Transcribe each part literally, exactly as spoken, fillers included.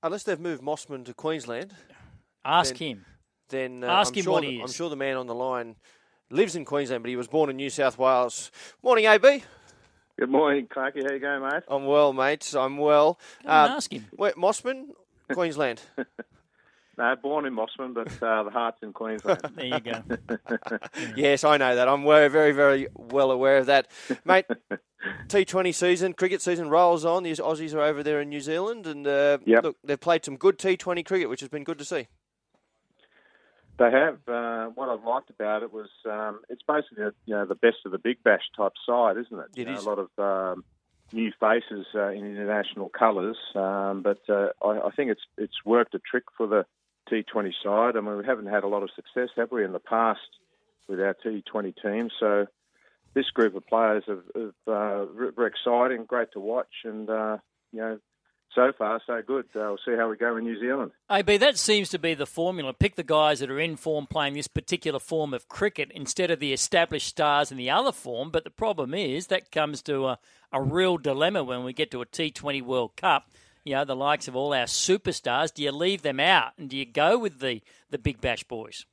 unless they've moved Mossman to Queensland. Ask then, him. Then uh, Ask I'm him sure what that, he is. I'm sure the man on the line lives in Queensland, but he was born in New South Wales. Morning, A B. Good morning, Clarky. How you going, mate? I'm well, mate. I'm well. Go and uh, ask him. Where, Mossman, Queensland. No, born in Mossman, but uh, the heart's in Queensland. There you go. Yes, I know that. I'm very, very, very well aware of that. Mate, T twenty season, cricket season rolls on. The Aussies are over there in New Zealand, and uh, yep. look, they've played some good T twenty cricket, which has been good to see. They have. Uh, what I've liked about it was um, it's basically you know the best of the Big Bash type side, isn't it? It you know, is. A lot of um, new faces uh, in international colours, um, but uh, I, I think it's it's worked a trick for the T twenty side. I mean, we haven't had a lot of success, have we, in the past with our T twenty team? So this group of players are, are uh, very exciting, great to watch, and uh, you know, so far so good. Uh, we'll see how we go in New Zealand. A B, that seems to be the formula. Pick the guys that are in form playing this particular form of cricket instead of the established stars in the other form. But the problem is that comes to a, a real dilemma when we get to a T twenty World Cup. You know, the likes of all our superstars, do you leave them out and do you go with the, the Big Bash boys?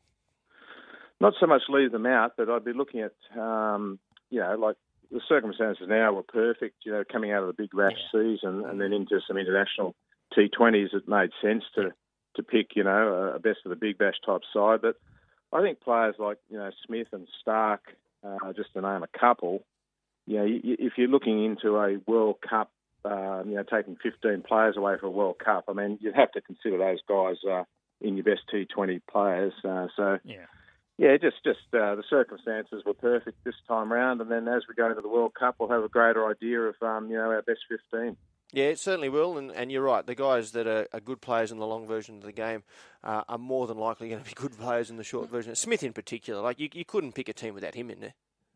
Not so much leave them out, but I'd be looking at, um, you know, like the circumstances now were perfect, you know, coming out of the Big Bash yeah. season and then into some international T twenties, it made sense to, to pick, you know, a best of the Big Bash type side. But I think players like, you know, Smith and Stark, uh, just to name a couple, you know, if you're looking into a World Cup, Uh, you know, taking fifteen players away for a World Cup, I mean, you'd have to consider those guys uh, in your best T twenty players. Uh, so, yeah, yeah, just just uh, the circumstances were perfect this time round, and then as we go into the World Cup, we'll have a greater idea of, um, you know, our best fifteen. Yeah, it certainly will, and, and you're right. The guys that are, are good players in the long version of the game uh, are more than likely going to be good players in the short version. Smith in particular, like you, you couldn't pick a team without him in there.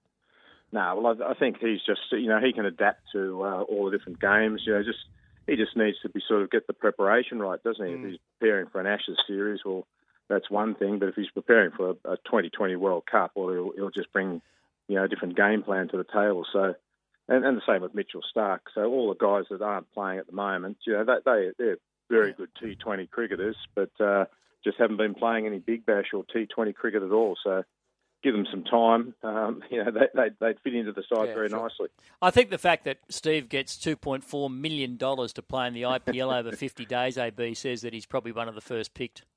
No, well, I, I think he's just, you know, he can adapt to uh, all the different games. You know, just he just needs to be sort of get the preparation right, doesn't he? Mm. If he's preparing for an Ashes series, well, that's one thing. But if he's preparing for a, a twenty twenty World Cup, well, he'll, he'll just bring, you know, a different game plan to the table. So, and, and the same with Mitchell Stark. So all the guys that aren't playing at the moment, you know, they, they they're very good T twenty cricketers, but uh, just haven't been playing any Big Bash or T twenty cricket at all. So. Give them some time, um, you know, they, they, they'd fit into the side yeah, very sure. nicely. I think the fact that Steve gets two point four million dollars to play in the I P L over fifty days, A B, says that he's probably one of the first picked.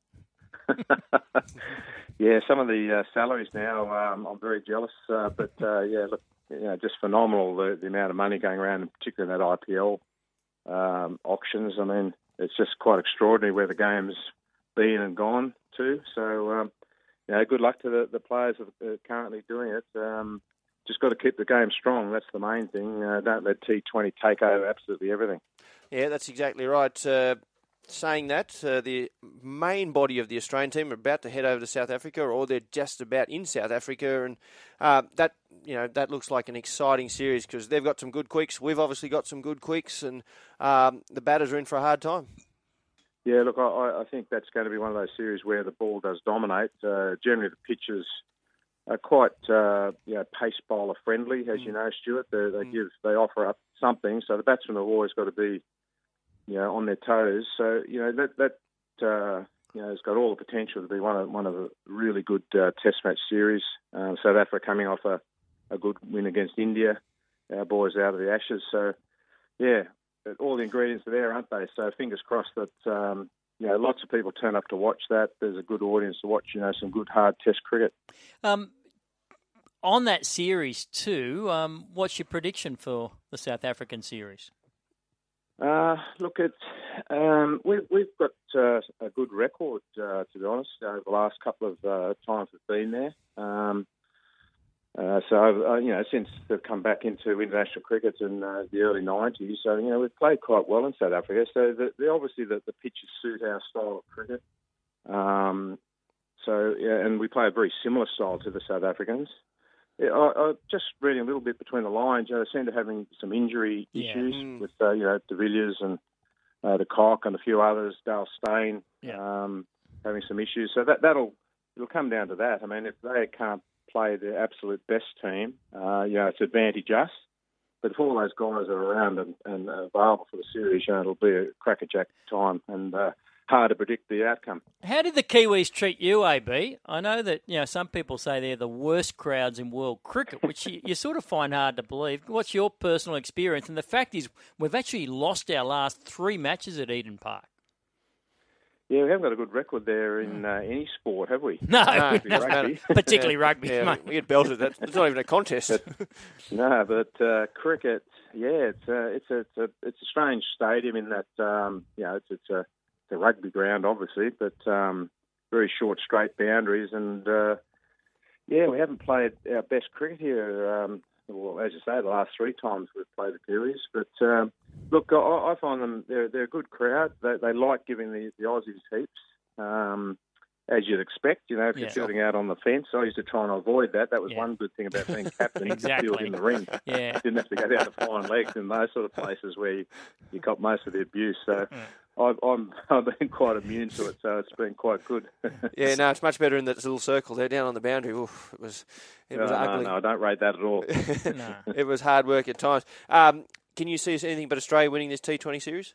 Yeah, some of the uh, salaries now, um, I'm very jealous. Uh, but, uh, yeah, look, you know, just phenomenal, the, the amount of money going around, and particularly in that I P L um, auctions. I mean, it's just quite extraordinary where the game's been and gone to. So, um, you know, good luck to the, the players that are currently doing it. Um, just got to keep the game strong. That's the main thing. Uh, don't let T twenty take over absolutely everything. Yeah, that's exactly right. Uh, saying that, uh, the main body of the Australian team are about to head over to South Africa, or they're just about in South Africa, and uh, that you know that looks like an exciting series because they've got some good quicks. We've obviously got some good quicks, and um, the batters are in for a hard time. Yeah, look, I, I think that's going to be one of those series where the ball does dominate. Uh, generally, the pitches are quite, uh, you know, pace bowler friendly, as mm. you know, Stuart. They, they mm. give, they offer up something, so the batsmen have always got to be, you know, on their toes. So, you know, that that uh, you know has got all the potential to be one of one of a really good uh, Test match series. Um, South Africa coming off a, a good win against India, our boys out of the Ashes. So, yeah. All the ingredients are there, aren't they? So fingers crossed that um, you know lots of people turn up to watch that. There's a good audience to watch, you know, some good hard Test cricket. Um, on that series too, um, what's your prediction for the South African series? Uh, look, it's um, we, we've got uh, a good record, uh, to be honest. Over the last couple of uh, times we've been there. Um, Uh, so, uh, you know, since they've come back into international cricket in uh, the early nineties, so, you know, we've played quite well in South Africa. So, the, the, obviously, the, the pitches suit our style of cricket. Um, so, yeah, and we play a very similar style to the South Africans. Yeah, I, I just reading a little bit between the lines, you know, they seem to be having some injury yeah. issues mm. with, uh, you know, De Villiers and uh, the Cock and a few others, Dale Steyn, yeah. um, having some issues. So that, that'll it'll come down to that. I mean, if they can't play the absolute best team, uh, you know, it's advantage us. but if all those guys are around and, and available for the series, you know, it'll be a crackerjack time and uh, hard to predict the outcome. How did the Kiwis treat you, A B? I know that you know some people say they're the worst crowds in world cricket, which you, you sort of find hard to believe. What's your personal experience? And the fact is, we've actually lost our last three matches at Eden Park. Yeah, we haven't got a good record there in uh, any sport, have we? No, no, no rugby. particularly rugby. Yeah, mate. we get belted. That's it's not even a contest. But, no, but uh, cricket, yeah, it's a, it's a, it's a it's a strange stadium in that um, you know it's it's a, it's a rugby ground, obviously, but um, very short, straight boundaries, and uh, yeah, we haven't played our best cricket here. Um, well, as you say, the last three times we've played the Kiwis, but um, look, I, I find them they're they're a good crowd. They they like giving the, the Aussies heaps. Um, As you'd expect, you know, if yeah. you're sitting out on the fence, I used to try and avoid that. That was yeah. one good thing about being captain. exactly. You could field in the ring. Yeah. Didn't have to go down to flying legs in those sort of places where you, you got most of the abuse. So yeah. I've, I'm, I've been quite immune to it, so it's been quite good. Yeah, no, it's much better in that little circle there down on the boundary. Oof, it was it was no, ugly. No, no, I don't rate that at all. no. It was hard work at times. Um, can you see us anything but Australia winning this T twenty series?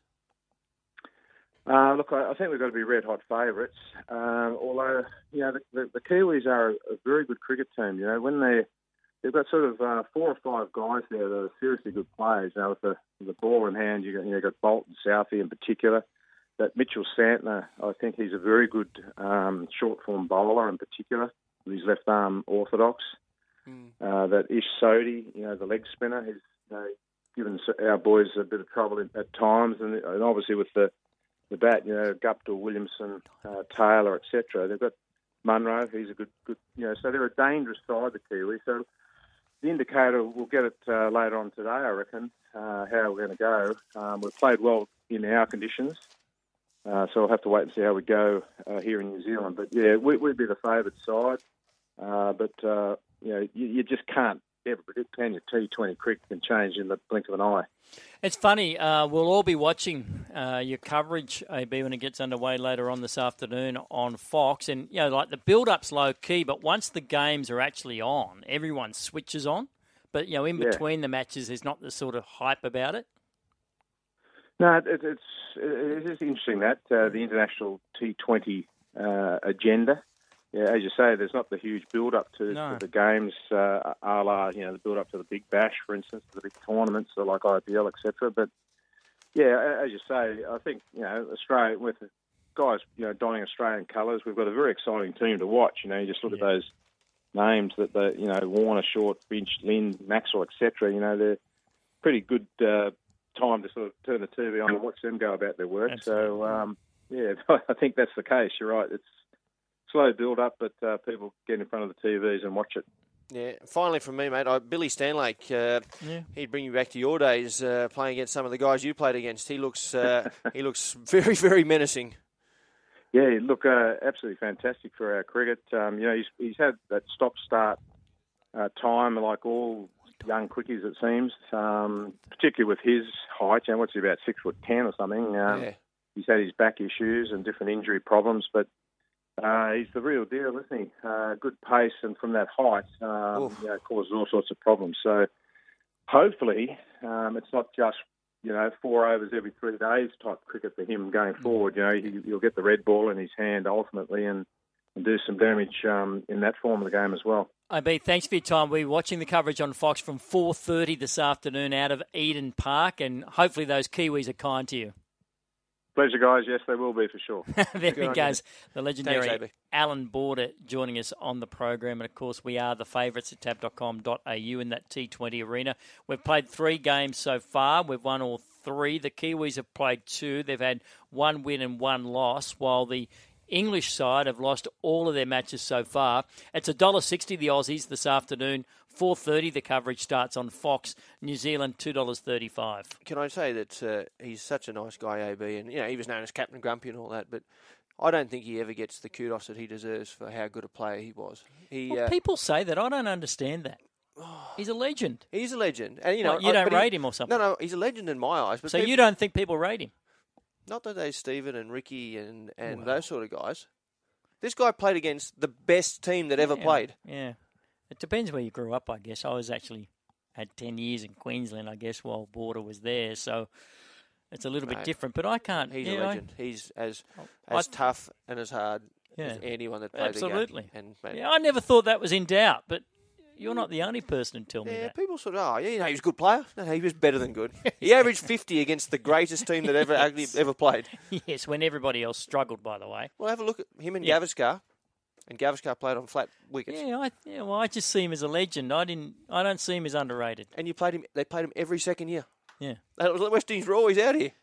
Uh, look, I, I think we've got to be red-hot favourites. Um, although, you know, the, the, the Kiwis are a, a very good cricket team. You know, when they they've got sort of uh, four or five guys there that are seriously good players. You know, with the, with the ball in hand, you got, you know, got Bolton, Southey in particular. That Mitchell Santner, I think he's a very good um, short-form bowler in particular. With his left arm orthodox. Mm. Uh, that Ish Sodhi, you know, the leg spinner, he's you know, given our boys a bit of trouble at times, and, and obviously with the The bat, you know, Guptill, Williamson, uh, Taylor, et cetera. They've got Munro, he's a good, good, you know, so they're a dangerous side, the Kiwis. So the indicator, we'll get it uh, later on today, I reckon, uh, how we're going to go. Um, we've played well in our conditions, uh, so we'll have to wait and see how we go uh, here in New Zealand. But, yeah, we, we'd be the favoured side. Uh, but, uh, you know, you, you just can't ever predict, can you? T twenty cricket can change in the blink of an eye. It's funny, uh, we'll all be watching uh, your coverage, A B, when it gets underway later on this afternoon on Fox. And, you know, like the build-up's low-key, but once the games are actually on, everyone switches on. But, you know, in yeah. between the matches, there's not the sort of hype about it. No, it, it's it is interesting that, uh, the international T twenty uh, agenda. Yeah, as you say, there's not the huge build-up to, no. to the games, uh, a la, you know, the build-up to the Big Bash, for instance, the big tournaments like I P L, et cetera. But, yeah, as you say, I think, you know, Australia, with guys, you know, donning Australian colours, we've got a very exciting team to watch. You know, you just look yeah. at those names that, the, you know, Warner, Short, Finch, Lynn, Maxwell, et cetera. You know, they're pretty good uh, time to sort of turn the T V on and watch them go about their work. Absolutely. So, um, yeah, I think that's the case. You're right. It's slow build up, but uh, people get in front of the T Vs and watch it. Yeah, finally from me, mate, I, Billy Stanlake, uh, yeah. he'd bring you back to your days uh, playing against some of the guys you played against. He looks uh, he looks very, very menacing. Yeah, look, uh, absolutely fantastic for our cricket. Um, you know, he's, he's had that stop-start uh, time like all young quickies, it seems, um, particularly with his height. You know, what's he, about six foot ten or something? Um, yeah. He's had his back issues and different injury problems, but Uh, he's the real deal, isn't he? Uh, good pace, and from that height, um, you know, causes all sorts of problems. So hopefully um, it's not just, you know, four overs every three days type cricket for him going forward. You know, he, he'll get the red ball in his hand ultimately and, and do some damage um, in that form of the game as well. I B, thanks for your time. We're watching the coverage on Fox from four thirty this afternoon out of Eden Park, and hopefully those Kiwis are kind to you. Pleasure, guys. Yes, they will be for sure. There he goes. The legendary Thanks, Alan Border joining us on the program. And, of course, we are the favourites at tab dot com dot a u in that T twenty arena. We've played three games so far. We've won all three. The Kiwis have played two. They've had one win and one loss, while the English side have lost all of their matches so far. It's one dollar sixty the Aussies this afternoon. four thirty the coverage starts on Fox. New Zealand, two dollars thirty-five. Can I say that uh, he's such a nice guy, A B, and you know he was known as Captain Grumpy and all that, but I don't think he ever gets the kudos that he deserves for how good a player he was. He, well, uh, people say that. I don't understand that. He's a legend. He's a legend. And, you know, what, you don't I, rate he, him or something? No, no, he's a legend in my eyes. But so people, you don't think people rate him? Not that there's Stephen and Ricky and, and wow. those sort of guys. This guy played against the best team that ever yeah, played. Yeah. It depends where you grew up, I guess. I was actually had ten years in Queensland, I guess, while Border was there. So it's a little No, bit different. But I can't. He's yeah, a I- legend. He's as I- as tough and as hard Yeah. as anyone that played Absolutely. the game. And, man, Yeah, I never thought that was in doubt, but you're not the only person to tell me yeah, that. people sort of, oh, yeah, you know, he was a good player. No, he was better than good. He averaged fifty against the greatest team that ever actually ever played. Yes, when everybody else struggled, by the way. Well, have a look at him and Yeah. Gavaskar. And Gavaskar played on flat wickets. Yeah, I, yeah, well, I just see him as a legend. I didn't. I don't see him as underrated. And you played him. They played him every second year. Yeah. And it was West Indies were always out here.